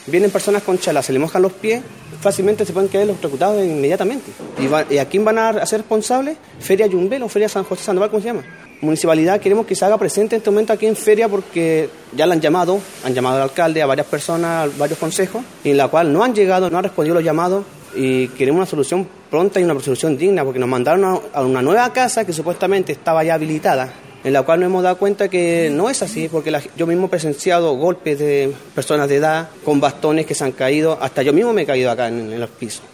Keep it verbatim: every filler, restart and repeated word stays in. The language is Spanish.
Vienen personas con chala, se le mojan los pies, fácilmente se pueden quedar electrocutados inmediatamente. ¿Y, va, ¿Y a quién van a hacer responsables? Feria Yumbel o Feria San José Sandoval, ¿cómo se llama? Municipalidad, queremos que se haga presente en este momento aquí en Feria porque ya la han llamado, han llamado al alcalde, a varias personas, a varios consejos, y en la cual no han llegado, no han respondido los llamados, y queremos una solución pronta y una solución digna, porque nos mandaron a, a una nueva casa que supuestamente estaba ya habilitada, en la cual nos hemos dado cuenta que no es así, porque la, yo mismo he presenciado golpes de personas de edad con bastones que se han caído, hasta yo mismo me he caído acá en, en los pisos.